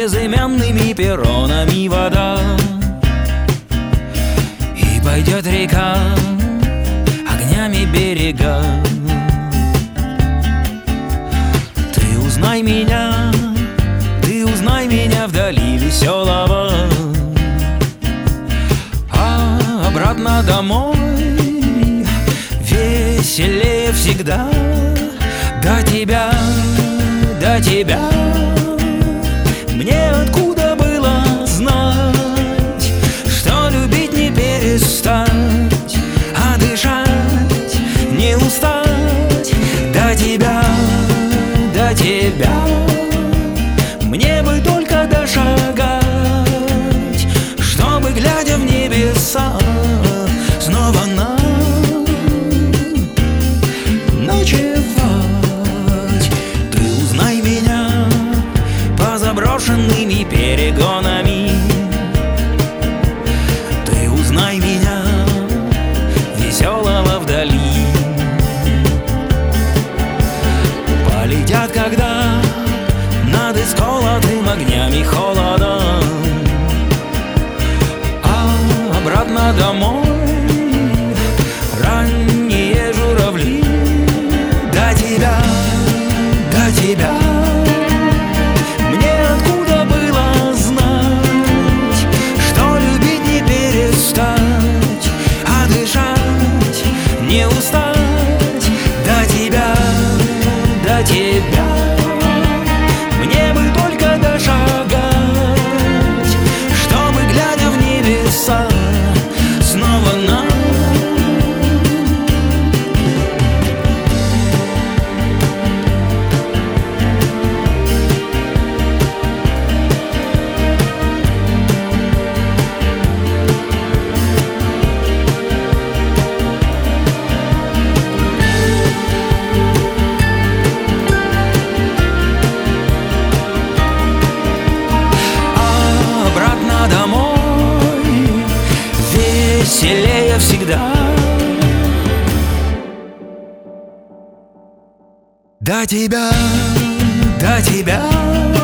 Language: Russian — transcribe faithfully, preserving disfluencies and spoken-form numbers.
безымянными перронами вода, и пойдет река огнями берега. Ты узнай меня, ты узнай меня вдали веселого, а обратно домой веселее всегда. До тебя, до тебя мне откуда было знать, что любить не перестать, а дышать не устать. До тебя, до тебя мне бы только дошагать, чтобы, глядя в небеса, снова нам ночевать. Ты узнай меня по заброшенными перегонами, ты узнай меня веселого вдали. Полетят, когда над исколотым огнями холодом, а обратно домой ранние журавли. До тебя, до тебя мне откуда было знать, что любить не перестать, а дышать не устать. До тебя, до тебя мне бы только дошагать, чтобы, глядя в небеса, снова нам домой веселее всегда. До тебя, до тебя